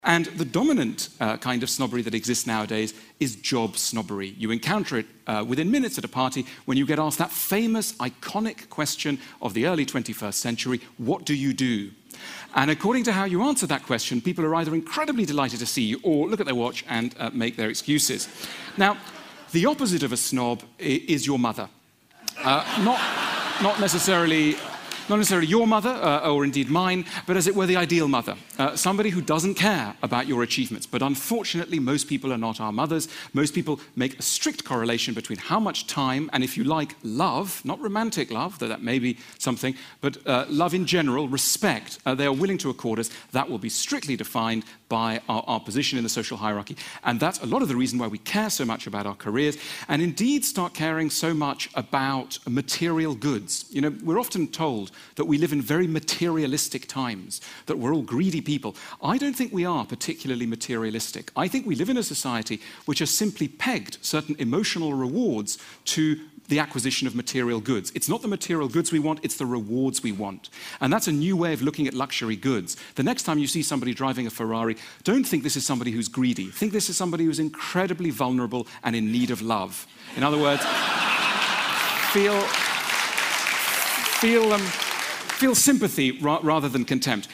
And the dominant kind of snobbery that exists nowadays is job snobbery. You encounter it within minutes at a party when you get asked that famous, iconic question of the early 21st century, what do you do? And according to how you answer that question, people are either incredibly delighted to see you or look at their watch and make their excuses. Now, the opposite of a snob is your mother. Not necessarily your mother, or indeed mine, but as it were the ideal mother. Somebody who doesn't care about your achievements. But unfortunately, most people are not our mothers. Most people make a strict correlation between how much time and, if you like, love, not romantic love, though that may be something, but love in general, respect, they are willing to accord us. That will be strictly defined by our position in the social hierarchy. And that's a lot of the reason why we care so much about our careers and indeed start caring so much about material goods. You know, we're often told that we live in very materialistic times, that we're all greedy people. I don't think we are particularly materialistic. I think we live in a society which has simply pegged certain emotional rewards to the acquisition of material goods. It's not the material goods we want, it's the rewards we want. And that's a new way of looking at luxury goods. The next time you see somebody driving a Ferrari, don't think this is somebody who's greedy. Think this is somebody who's incredibly vulnerable and in need of love. In other words, feel sympathy rather than contempt.